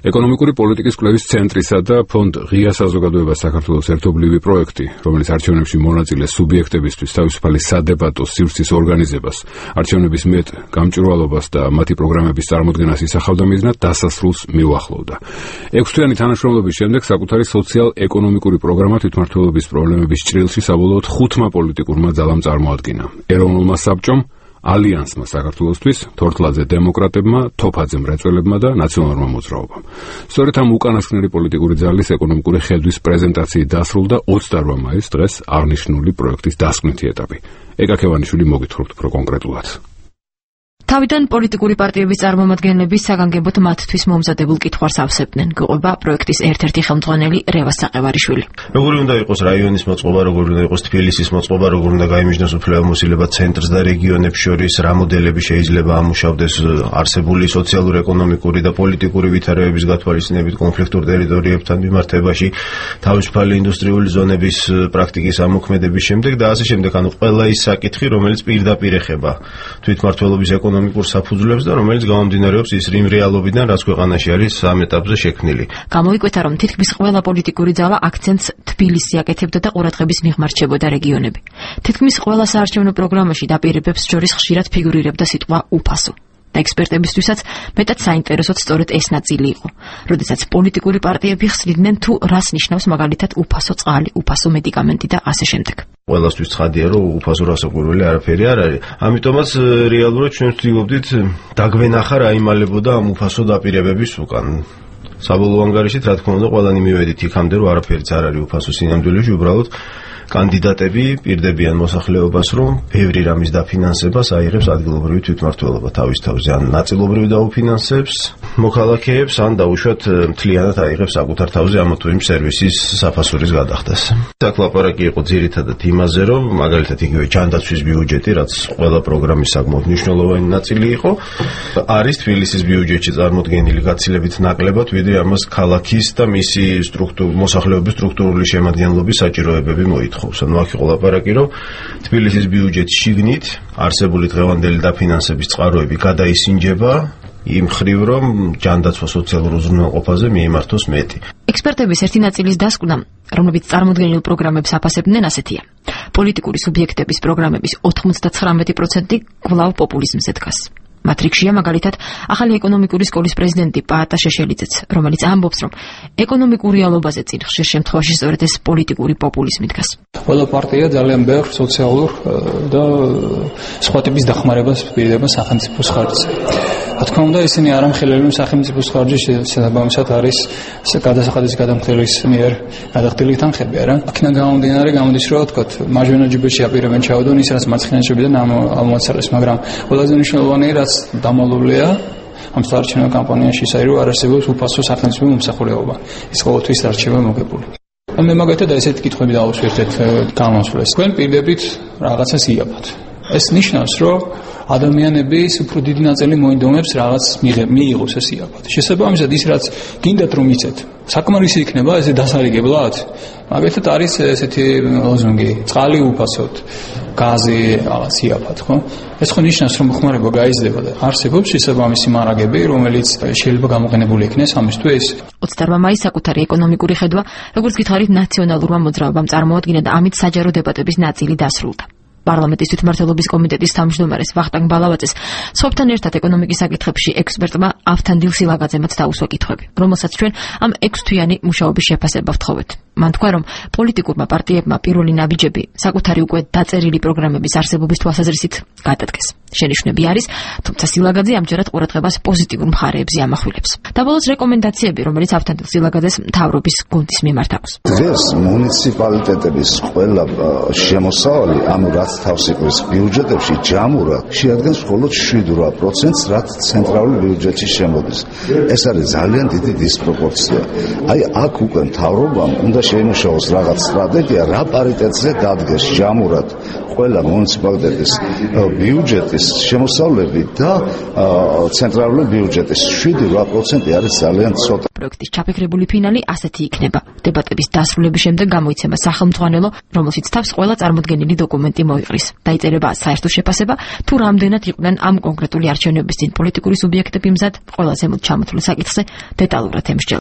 ეკონომიკური პოლიტიკის კვლევის ცენტრისა და ფონდ ღია საზოგადოება საქართველოს ერთობლივი პროექტი, რომელიც არჩევნებში მონაწილე სუბიექტებისთვის თავისუფალი სადებატო სივრცის ორგანიზებას, არჩევნების მეტ გამჭვირვალობას და მათი პროგრამების წარმოდგენას ისახავდა მიზნად, დასასრულს მიუახლოვდა. 6-თვიანი თანამშრომლობის შემდეგ საკუთარი სოციალ-ეკონომიკური პროგრამა თვითმმართველობის პრობლემების ჭრილში საბოლოოდ 5 პოლიტიკურმა ძალამ წარმოადგინა. ეროვნულმა საბჭომ, ალიანსმა საქართველოსთვის, თორთლაძე დემოკრატებმა, თოფაძე მრეწველებმა და ნაციონალურმა მოძრაობამ. სწორედ ამ უკანასკნელი პოლიტიკური ძალის ეკონომიკური ხედვის პრეზენტაციით დასრულდა 28 მაისს დღეს აღნიშნული პროექტის დასკვნითი ეტაპი. ეკა ქევანიშვილი მოგითხრობთ უფრო კონკრეტულად. თავიდან პოლიტიკური პარტიების წარმომადგენლები საგანგებოდ მათთვის მომზადებულ კითხვას ავსებდნენ. გვიყვება პროექტის ერთ-ერთი ხელმძღვანელი რევას საყევარიშვილი. როგორი უნდა იყოს რაიონის მოწყობა, როგორი უნდა იყოს თბილისის მოწყობა, როგორი უნდა გაიმიჯნოს უფლებამოსილება ცენტრს და რეგიონებს შორის, რა მოდელები შეიძლება ამუშავდეს არსებული სოციალურ-ეკონომიკური და პოლიტიკური ვითარებების გათვალისწინებით კონფლიქტურ ტერიტორიებთან მიმართებაში, თავისუფალი ინდუსტრიული ზონების პრაქტიკის ამოქმედების შემდეგ და ასე შემდეგ. ანუ ყველა ის საკითხი, რომელიც პირდაპირ ეხება თვითმმართველობის ეკონომიკურ საფუძვლებს და რომელიც გამომდინარეობს ის იმ რეალობიდან, რაც ქვეყანაში არის ამ ეტაპზე შექმნილი. გამოიკვეთა, რომ თითქმის ყველა პოლიტიკური ძალა აქცენტს თბილისზე აკეთებდა და ყურადღების მიღმარჩებოდა რეგიონები. თითქმის ყველა საარჩევნო პროგრამაში დაპირებებს შორის ხშირად ფიგურირებდა სიტყვა უფასო. და ექსპერტებისთვისაც მეტად საინტერესოდ სწორედ ეს ნაწილი იყო. როდესაც პოლიტიკური პარტიები ხსნიდნენ თუ რას ნიშნავს მაგალითად უფასო წყალი, უფასო მედიკამენტი და ასე შემდეგ. ყველასთვის ცხადია, რომ უფასო რასაკვირველი არაფერი არ არის. ამიტომაც რეალურად ჩვენ ვცდილობდით დაგვენახა რა იმალებოდა ამ უფასო დაპირებების უკან. საბოლოო ანგარიშით, რა თქმა უნდა, ყველანი მივედით იქამდე, რომ არაფერიც არ არის უფასო სინამდვილეში, უბრალოდ კანდიდატები პირდებიან მოსახლეობას, რომ ბევრი რამის დაფინანსებას აიღებს ადგილობრივი თვითმმართველობა თავის თავზე, ან ნაწილობრივ დაუფინანსებს მოქალაქეებს, ან დაუშვათ მთლიანად აიღებს საკუთარ თავზე ამ თუ იმ სერვისის საფასურის გადახდას. აქ ლაპარაკი იყო ძირითადად იმაზე, რომ მაგალითად იგივე ჯანდაცვის ბიუჯეტი, რაც ყველა პროგრამის საკმაოდ მნიშვნელოვანი ნაწილი იყო, არის თბილისის ბიუჯეტში წარმოდგენილი გაცილებით ნაკლებად, ვიდრე ამას ქალაქის და მისი მოსახლეობის სტრუქტურული შემადგენლობის საჭიროებები მოითხოვს. ანუ აქ იყო ლაპარაკი, რომ თბილისის ბიუჯეტის შიგნით არსებული დღევანდელი დაფინანსების წყაროები გადაისინჯება იმ ხრივ, რომ ჯანდაცვა სოციალურ უზრუნველყოფაზე მიემართოს მეტი. ექსპერტების ერთი ნაწილის დასკვნა, რომლებიც წარმოდგენილ პროგრამებს აფასებდნენ, ასეთია. პოლიტიკური სუბიექტების პროგრამების 99% კვლავ პოპულიზმზე დგას. მატრიქსია მაგალითად ახალი ეკონომიკური სკოლის პრეზიდენტი პაატა შეშელიძეც, რომელიც ამბობს, რომ ეკონომიკურ რეალობაზე წინ ხშირ შემთხვევაში სწორედ ეს პოლიტიკური პოპულიზმი დგას. ყველა პარტია ძალიან ბევრ სოციალურ და სხვა ტიპის დახმარებას პირდება სახელმწიფოს ხარჯზე. რა თქმა უნდა, ისინი არ ამხელებენ სახელმწიფოს ხარჯის შესაბამისად არის გადასახადის გადამხდელის მიერ გადახდილი თანხები, არა? აქედან გამომდინარე გამოდის, რომ თქვათ, მარჯვენა ჯიბეში აპირებენ ჩაუდონ ის, რაც მარცხენა ჯიბიდან ამოაცალეს, მაგრამ ყველაზე მნიშვნელოვანი რაც დამალულია ამ საარჩევნო კამპანიაში ისე რომ არ არსებობს უფასო სახელმწიფო მომსახურება. ის ყოველთვის არჩევა მოგებული. მე მაგათად ესეთი კითხვები დავუსვირთეთ გამოსვლას. თქვენ პირდებით რაღაცას იაფოთ. ეს ნიშნავს, რომ ადამიანების უფრო დიდი ნაწილი მოინდომებს რაღაც მიიღოს ეს იაფად. შესაბამისად ის რაც გინდათ რომ იცეთ, საკმარისი იქნება ესე დასარიგებლად. მაგალითად არის ესეთი ლოზუნგი, წყალი უფასოდ, გაზი რაღაც იაფად, ხო? ეს ხო ნიშნავს რომ ხმარება გაიზრდება და არსებობს შესაბამისი მარაგები, რომელიც შეიძლება გამოყენებული იქნეს ამისთვის. 28 მაისს საკუთარი ეკონომიკური ხედვა, როგორც გითხარით, ნაციონალურმა მოძრაობამ წარმოადგინა და ამით საჯარო დებატების ნაწილი დასრულდა. პარლამენტის თვითმმართველობის კომიტეტის თავმჯდომარეს ვახტანგ ბალავაძეს სოფთან ერთად ეკონომიკის საკითხებში ექსპერტმა ავთანდილ სილაგაძემაც დაუსვა კითხვები, რომელსაც ჩვენ ამ 6-თვიანი მუშაობის შეფასება ვთხოვეთ. მან თქვა, რომ პოლიტიკურმა პარტიებმა პირველი ნაბიჯები საკუთარი უკვე დაწერილი პროგრამების არსებობის თვალსაზრისით გადადგეს. შენიშვნები არის, თუმცა სილაგაძე ამჯერად ყურადღებას პოზიტიურ მხარეებზე ამახვილებს. დაბოლოს რეკომენდაციები, რომელიც ავთანდილ სილაგაძეს მთავრობის გუნდის მიმართ აქვს. დღეს მუნიციპალიტეტების ყველა შემოსავალი, ანუ რაც თავს იყვის ბიუჯეტებში ჯამურად შეადგენს მხოლოდ 7-8%-ს, რაც ცენტრალურ ბიუჯეტში შემოდის. ეს არის ძალიან დიდი დისპროპორცია. აი აქ უკვე მთავრობამ უნდა შეიმუშაოს რაღაც სტრატეგია, რა პარიტეტზე დადგეს ჯამურად ყველა მუნიციპალიტეტის ბიუჯეტის შემოსავლები და ცენტრალური ბიუჯეტის 7-8% არის ძალიან ცოტა. პროექტის ჩაფიქრებული ფინალი ასეთი იქნება. დებატების დასრულების შემდეგ გამოიცემა სახელმძღვანელო, რომელშიც თავს ყველა წარმოდგენილი დოკუმენტი მოიყვება. მოიყრის. დაიწერება საერთო შეფასება, თუ რამდენად იყვნენ ამ კონკრეტული არჩევნების წინ პოლიტიკური სუბიექტები მზად, ყველაზე მუდ ჩამოთვლილ საკითხზე დეტალურად ემსჯელდება.